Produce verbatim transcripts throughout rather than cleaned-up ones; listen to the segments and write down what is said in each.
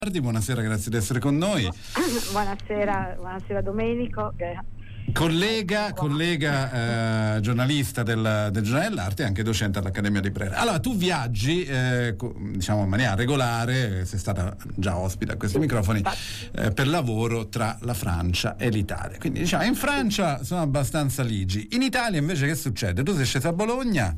Buonasera, grazie di essere con noi. Buonasera, buonasera Domenico. Collega, collega eh, giornalista del, del Giornale dell'Arte e anche docente all'Accademia di Brera. Allora, tu viaggi eh, diciamo in maniera regolare, sei stata già ospite a questi microfoni eh, per lavoro tra la Francia e l'Italia. Quindi diciamo in Francia sono abbastanza ligi. In Italia invece che succede? Tu sei scesa a Bologna?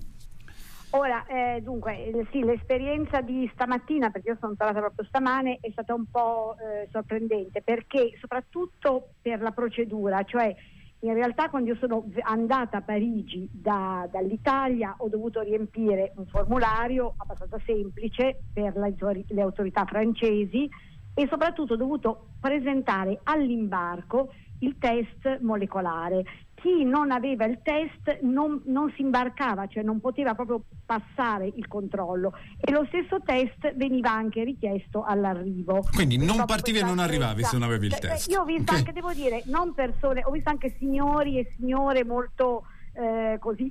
Ora, eh, dunque, eh, sì, l'esperienza di stamattina, perché io sono tornata proprio stamane, è stata un po' eh, sorprendente, perché soprattutto per la procedura, cioè in realtà quando io sono andata a Parigi da, dall'Italia ho dovuto riempire un formulario abbastanza semplice per le, le autorità francesi e soprattutto ho dovuto presentare all'imbarco il test molecolare. Chi non aveva il test non, non si imbarcava, cioè non poteva proprio passare il controllo, e lo stesso test veniva anche richiesto all'arrivo. Quindi non partivi e non arrivavi se non avevi il test. Io ho visto okay. anche, devo dire, non persone, ho visto anche signori e signore molto eh, così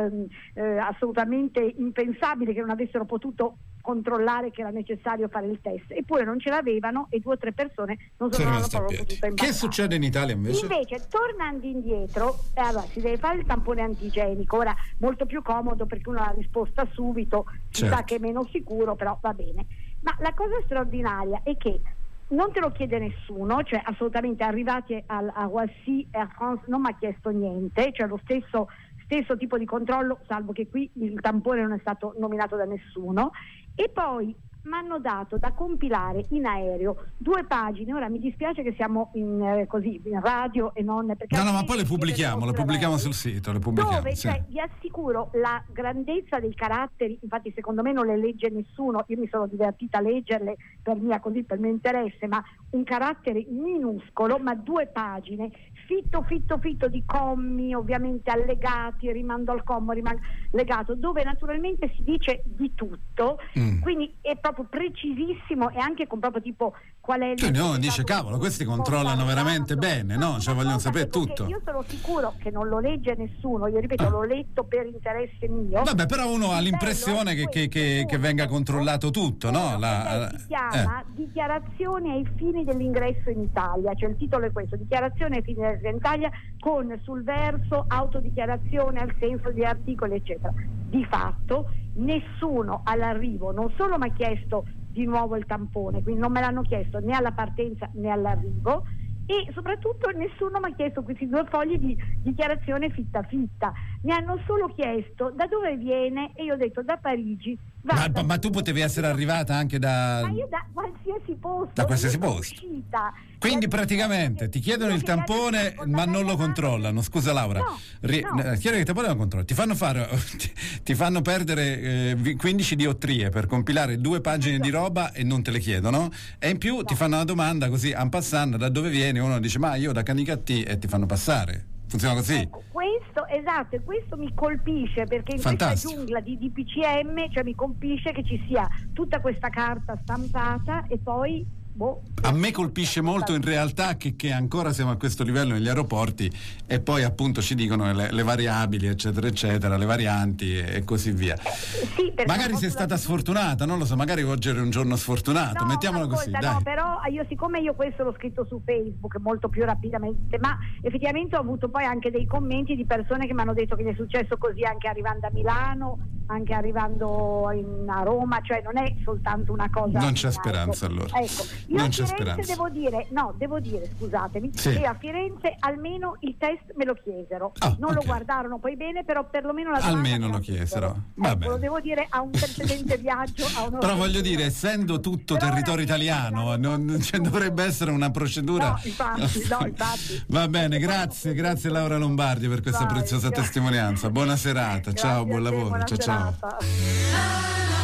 eh, assolutamente impensabili che non avessero potuto controllare che era necessario fare il test, eppure non ce l'avevano e due o tre persone non sono proprio potute imbarcare. Che succede in Italia invece? Invece, tornando indietro, eh, allora si deve fare il tampone antigenico, ora molto più comodo perché uno ha la risposta subito, si certo. sa che è meno sicuro, però va bene. Ma la cosa straordinaria è che non te lo chiede nessuno, cioè assolutamente arrivati al, a Roissy e a France non mi ha chiesto niente, cioè lo stesso stesso tipo di controllo, salvo che qui il tampone non è stato nominato da nessuno. E poi mi hanno dato da compilare in aereo due pagine. Ora mi dispiace che siamo in, eh, così in radio e non perché no no ma poi le pubblichiamo le pubblichiamo sul sito le pubblichiamo, dove sì. Cioè, vi assicuro la grandezza dei caratteri, infatti secondo me non le legge nessuno, io mi sono divertita a leggerle per mia così per mio interesse, ma un carattere minuscolo, ma due pagine fitto fitto fitto di commi ovviamente allegati, rimando al comma, rimando legato, dove naturalmente si dice di tutto, mm. quindi è proprio precisissimo e anche con proprio tipo qual è il cioè, no, dice cavolo, questi controllano veramente bene, no? Cioè vogliono sapere tutto. Io sono sicuro che non lo legge nessuno, io ripeto, ah. l'ho letto per interesse mio. Vabbè, però uno ha l'impressione che, che, che, che venga controllato tutto, no? La, si chiama eh. dichiarazione ai fini dell'ingresso in Italia, cioè il titolo è questo, dichiarazione ai fini dell'ingresso in Italia, con sul verso autodichiarazione al senso di articoli eccetera. Di fatto nessuno all'arrivo non solo mi ha chiesto di nuovo il tampone, quindi non me l'hanno chiesto né alla partenza né all'arrivo, e soprattutto nessuno mi ha chiesto questi due fogli di dichiarazione fitta fitta, mi hanno solo chiesto da dove viene e io ho detto da Parigi. Ma, ma, ma tu potevi essere arrivata anche da ma io da qualsiasi posto, da qualsiasi posto uscita. Quindi praticamente ti chiedono il tampone ma non lo controllano. Scusa Laura, no, Ri- no. chiedono il tampone e non controllano. Ti fanno fare ti, ti fanno perdere eh, quindici diottrie per compilare due pagine no. di roba e non te le chiedono, e in più no. ti fanno una domanda così en passant da dove vieni, uno dice ma io da Canicattì, e ti fanno passare. Funziona così. Ecco, questo, esatto, e questo mi colpisce perché in Fantastico. questa giungla di D P C M, cioè mi colpisce che ci sia tutta questa carta stampata e poi boh, a me colpisce molto in realtà che, che ancora siamo a questo livello negli aeroporti e poi appunto ci dicono le, le variabili eccetera eccetera, le varianti e, e così via. Sì, magari sei stata sfortunata, non lo so, magari oggi era un giorno sfortunato, no, mettiamolo ascolta, così, no, dai. però io siccome io questo l'ho scritto su Facebook molto più rapidamente, ma effettivamente ho avuto poi anche dei commenti di persone che mi hanno detto che gli è successo così anche arrivando a Milano, anche arrivando in, a Roma, cioè non è soltanto una cosa. Non c'è speranza allora. Ecco, io non a c'è Firenze speranza. devo dire, no, devo dire, scusatemi, sì. che a Firenze almeno il test me lo chiesero, oh, non okay. lo guardarono poi bene, però perlomeno la almeno lo chiesero. Vabbè. Ecco, lo devo dire a un precedente viaggio. A però voglio dire, essendo tutto però territorio italiano, non, cioè, dovrebbe essere una procedura. No, infatti, no, infatti. Va bene, grazie, grazie Laura Lombardi per questa Vai, preziosa grazie. testimonianza. Buona serata, grazie ciao, buon lavoro, ciao ciao.